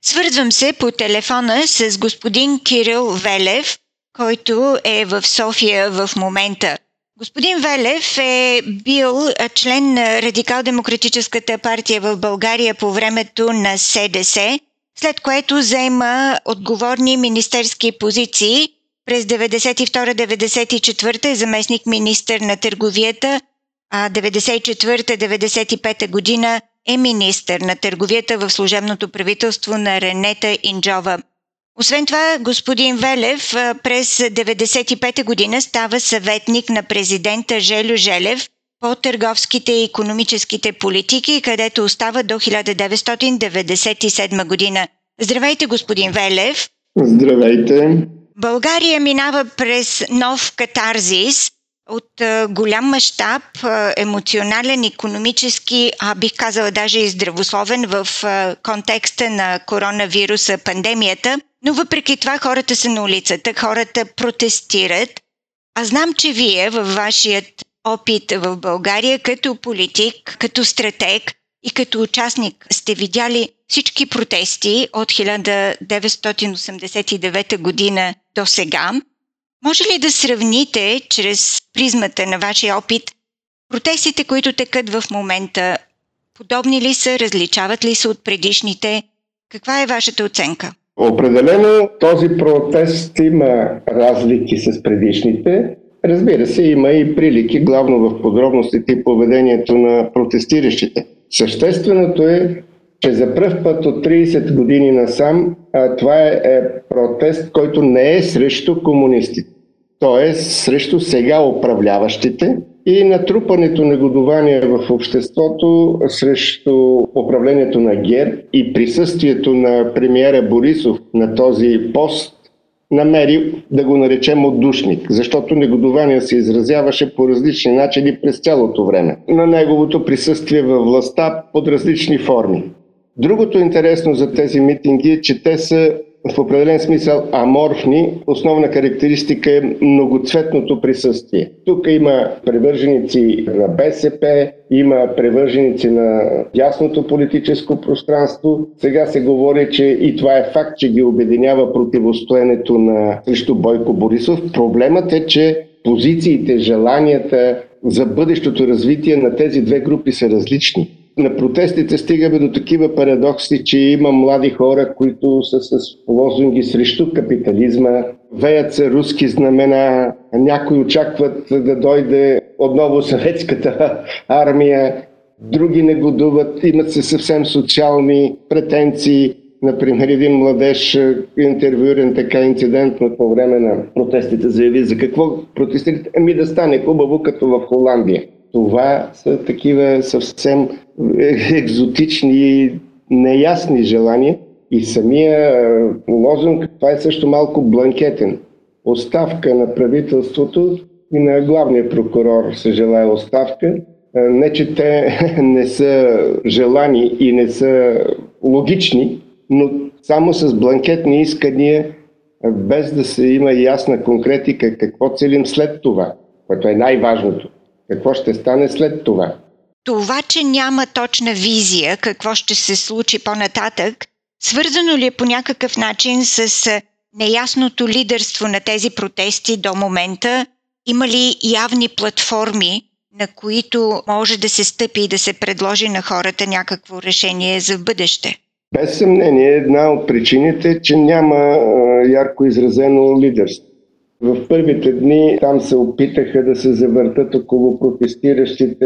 Свързвам се по телефона с господин Кирил Велев, който е в София в момента. Господин Велев е бил член на Радикал-демократическата партия в България по времето на СДС, след което заема отговорни министерски позиции. През 92-94 е заместник министър на търговията, а 94-95 година е министър на търговията в служебното правителство на Ренета Инджова. Освен това, господин Велев през 1995 година става съветник на президента Желю Желев по търговските и икономическите политики, където остава до 1997 година. Здравейте, господин Велев! Здравейте! България минава през нов катарзис от голям мащаб, емоционален, икономически, бих казала даже и здравословен в контекста на коронавируса, пандемията. Но въпреки това хората са на улицата, хората протестират. А знам, че вие във вашият опит в България като политик, като стратег и като участник сте видяли всички протести от 1989 година до сега. Може ли да сравните чрез призмата на вашия опит протестите, които текат в момента? Подобни ли са, различават ли се от предишните? Каква е вашата оценка? Определено този протест има разлики с предишните. Разбира се, има и прилики, главно в подробностите и поведението на протестиращите. Същественото е, че за пръв път от 30 години насам това е протест, който не е срещу комунистите. Т.е. срещу сега управляващите и натрупането негодование в обществото срещу управлението на ГЕРБ и присъствието на премиера Борисов на този пост намери, да го наречем, отдушник, защото негодование се изразяваше по различни начини през цялото време на неговото присъствие във властта под различни форми. Другото интересно за тези митинги е, че те са в определен смисъл аморфни. Основна характеристика е многоцветното присъствие. Тук има привърженици на БСП, има привърженици на дясното политическо пространство. Сега се говори, че и това е факт, че ги обединява противостоенето срещу Бойко Борисов. Проблемът е, че позициите, желанията за бъдещото развитие на тези две групи са различни. На протестите стигаме до такива парадокси, че има млади хора, които са с лозунги срещу капитализма, веят се руски знамена, някои очакват да дойде отново съветската армия, други негодуват, имат се съвсем социални претенции. Например, един младеж, интервюиран така инцидентно по време на протестите, заяви за какво протестирате? Да стане хубаво като в Холандия. Това са такива съвсем екзотични и неясни желания и самия лозунг, това е също малко бланкетен. Оставка на правителството и на главния прокурор се желае оставка. Не, че те не са желани и не са логични, но само с бланкетни искания, без да се има ясна конкретика какво целим след това, което е най-важното. Какво ще стане след това? Това, че няма точна визия какво ще се случи по-нататък, свързано ли е по някакъв начин с неясното лидерство на тези протести до момента? Има ли явни платформи, на които може да се стъпи и да се предложи на хората някакво решение за бъдеще? Без съмнение, една от причините е, че няма ярко изразено лидерство. В първите дни там се опитаха да се завъртат около протестиращите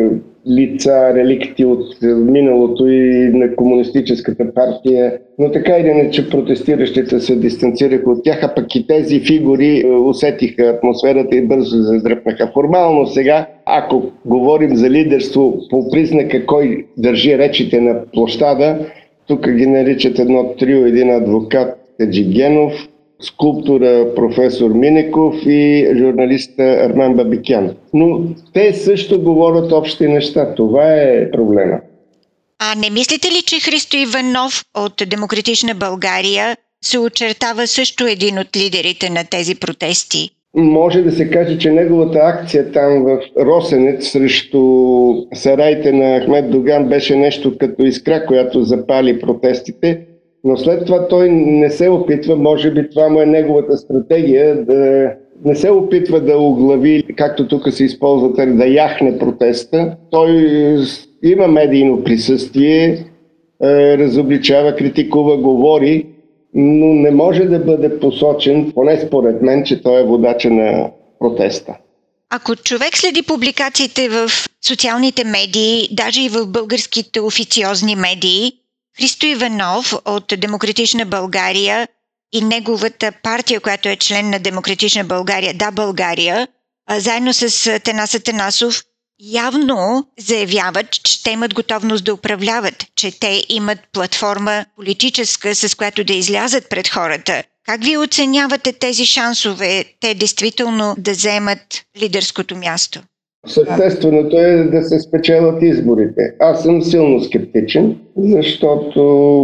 лица, реликти от миналото и на комунистическата партия. Но така или иначе протестиращите се дистанцираха от тях, а пък и тези фигури усетиха атмосферата и бързо се задръпнаха. Формално сега, ако говорим за лидерство по признака кой държи речите на площада, тук ги наричат едно трио, един адвокат Хаджигенов, скулптора професор Минеков и журналиста Армен Бабикян. Но те също говорят общи неща. Това е проблема. А не мислите ли, че Христо Иванов от Демократична България се очертава също един от лидерите на тези протести? Може да се каже, че неговата акция там в Росенец срещу сараите на Ахмед Доган беше нещо като искра, която запали протестите. но след това той не се опитва, може би това му е неговата стратегия, да не се опитва да оглави, както тук се използва, да яхне протеста. Той има медийно присъствие, разобличава, критикува, говори, но не може да бъде посочен, поне според мен, че той е водача на протеста. Ако човек следи публикациите в социалните медии, даже и в българските официозни медии, Христо Иванов от Демократична България и неговата партия, която е член на Демократична България, Да, България, заедно с Атанас Атанасов, явно заявяват, че те имат готовност да управляват, че те имат платформа политическа, с която да излязат пред хората. Как ви оценявате тези шансове, те действително да вземат лидерското място? Същественото е да се спечелят изборите. Аз съм силно скептичен, защото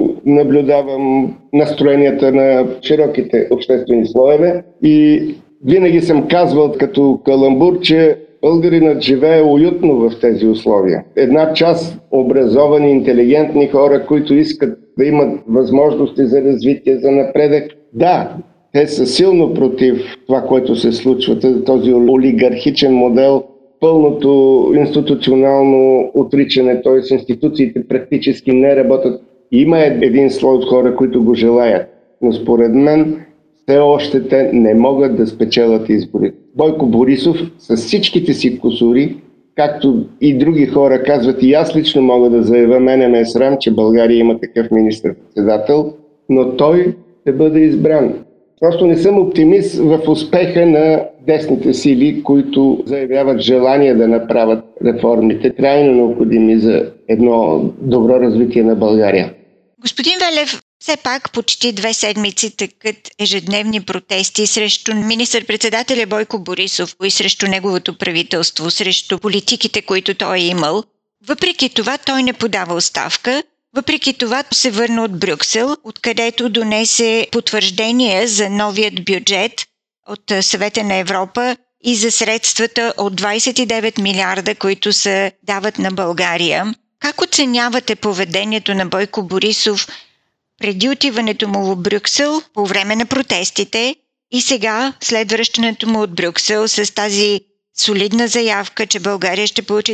наблюдавам настроенията на широките обществени слоеве и винаги съм казвал като каламбур, че българинът живее уютно в тези условия. Една част образовани, интелигентни хора, които искат да имат възможности за развитие, за напредък. Да, те са силно против това, което се случва, този олигархичен модел, пълното институционално отричане, т.е. институциите практически не работят. Има един слой от хора, които го желаят, но според мен все още те не могат да спечелят изборите. Бойко Борисов с всичките си кусури, както и други хора казват, и аз лично мога да заявя, мене ме е срам, че България има такъв министър-председател, но той ще бъде избран. Просто не съм оптимист в успеха на десните сили, които заявяват желание да направят реформите, крайно необходими за едно добро развитие на България. Господин Велев, все пак почти 2 седмици тъкат ежедневни протести срещу министър-председателя Бойко Борисов и срещу неговото правителство, срещу политиките, които той е имал. Въпреки това той не подава оставка. Въпреки това се върна от Брюксел, откъдето донесе потвърждение за новият бюджет от Съвета на Европа и за средствата от 29 милиарда, които се дават на България. Как оценявате поведението на Бойко Борисов преди отиването му в Брюксел, по време на протестите и сега, след връщането му от Брюксел, с тази солидна заявка, че България ще получи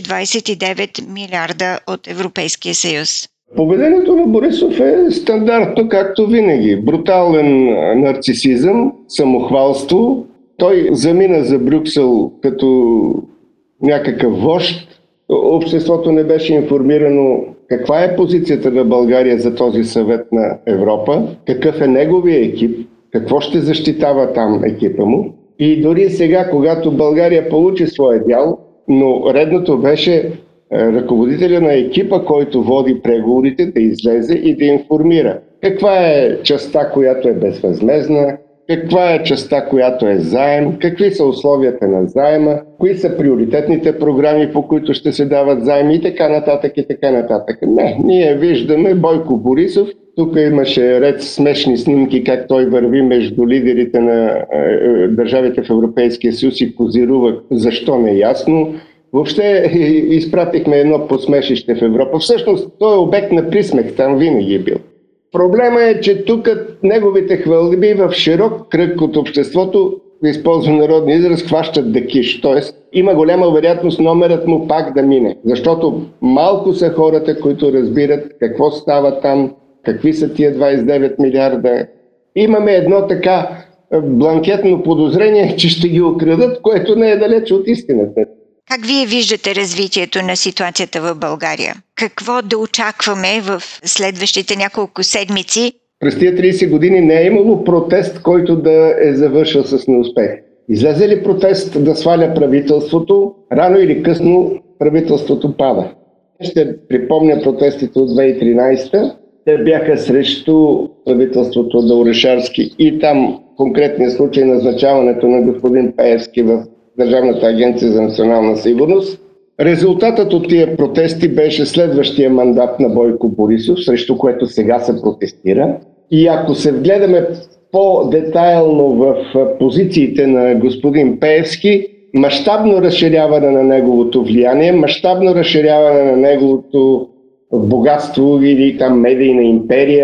29 милиарда от Европейския съюз? Поведението на Борисов е стандартно, както винаги. Брутален нарцисизъм, самохвалство. Той замина за Брюксел като някакъв вожд. Обществото не беше информирано каква е позицията на България за този съвет на Европа, какъв е неговия екип, какво ще защитава там екипа му. И дори сега, когато България получи своя дял, но редното беше ръководителя на екипа, който води преговорите, да излезе и да информира каква е частта, която е безвъзмездна, каква е частта, която е заем, какви са условията на заема, кои са приоритетните програми, по които ще се дават заеми и така нататък и така нататък. Не, ние виждаме Бойко Борисов. Тук имаше ред смешни снимки, как той върви между лидерите на държавите в Европейския съюз и позирува защо не е ясно. Въобще изпратихме едно посмешище в Европа. Всъщност той е обект на присмех, там винаги е бил. Проблема е, че тук неговите хвалби в широк кръг от обществото, да използвам народния израз, хващат да киш. Тоест има голяма вероятност номерът му пак да мине. Защото малко са хората, които разбират какво става там, какви са тия 29 милиарда. Имаме едно така бланкетно подозрение, че ще ги окрадат, което не е далеч от истината. Как вие виждате развитието на ситуацията в България? Какво да очакваме в следващите няколко седмици? През тия 30 години не е имало протест, който да е завършил с неуспех. Излезе ли протест да сваля правителството, рано или късно правителството пада. Ще припомня протестите от 2013. Те бяха срещу правителството на Орешарски и там конкретния случай назначаването на господин Пеевски в Държавната агенция за национална сигурност. Резултатът от тия протести беше следващия мандат на Бойко Борисов, срещу което сега се протестира. И ако се вгледаме по-детайлно в позициите на господин Пеевски, мащабно разширяване на неговото влияние, мащабно разширяване на неговото богатство или там медийна империя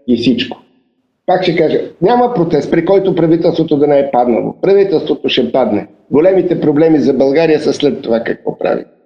и всичко. Пак ще кажа, няма протест, при който правителството да не е паднало. Правителството ще падне. Големите проблеми за България са след това какво прави.